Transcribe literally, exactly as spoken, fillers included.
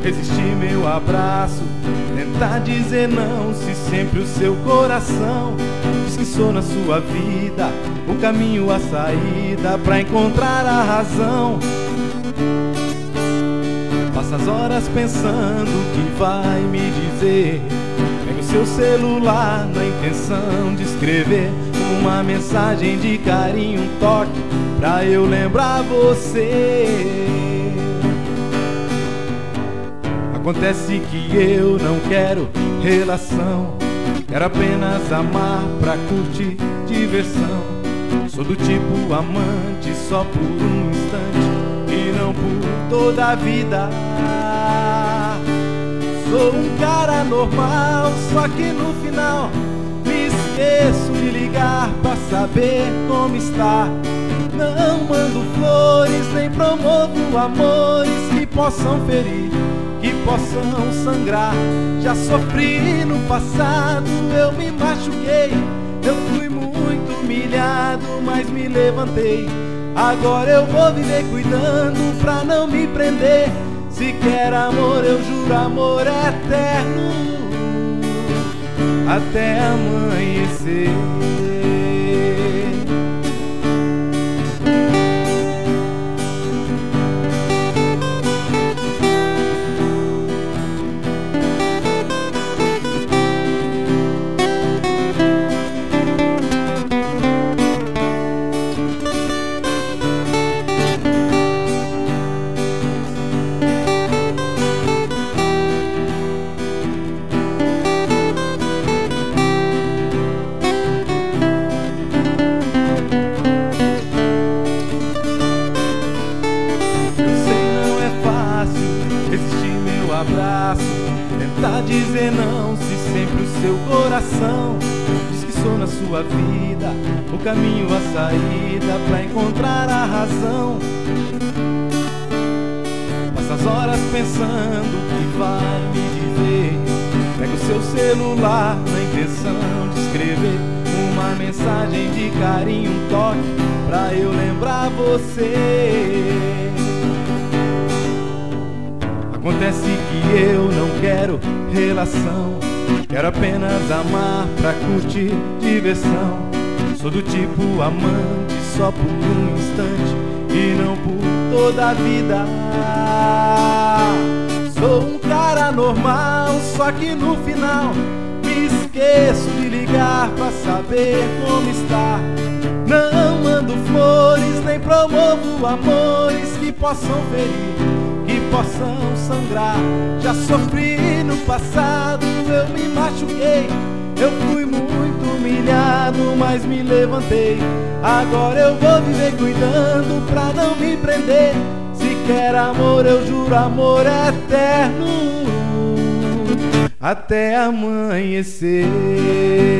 resistir meu abraço, tentar dizer não, se sempre o seu coração diz que sou na sua vida o caminho, a saída pra encontrar a razão. Passa as horas pensando o que vai me dizer. Pega o seu celular na intenção de escrever uma mensagem de carinho, um toque pra eu lembrar você. Acontece que eu não quero relação, quero apenas amar pra curtir diversão. Sou do tipo amante só por um instante e não por toda a vida. Sou um cara normal, só que no final me esqueço de ligar pra saber como está. Não mando flores, nem promovo amores que possam ferir, que possam sangrar. Já sofri no passado, eu me machuquei, eu fui muito humilhado, mas me levantei. Agora eu vou viver cuidando pra não me prender. Se quer amor, eu juro amor eterno até amanhecer. Abraço, tentar dizer não, se sempre o seu coração diz que sou na sua vida o caminho, a saída pra encontrar a razão. Passa as horas pensando o que vai me dizer. Pega o seu celular na intenção de escrever uma mensagem de carinho, um toque pra eu lembrar você. Acontece que eu não quero relação, quero apenas amar pra curtir diversão. Sou do tipo amante só por um instante e não por toda a vida. Sou um cara normal, só que no final me esqueço de ligar pra saber como está. Não mando flores, nem promovo amores que possam ferir, que possam sangrar. Já sofri no passado, eu me machuquei, eu fui muito humilhado, mas me levantei. Agora eu vou viver cuidando pra não me prender. Se quer amor, eu juro amor eterno até amanhecer.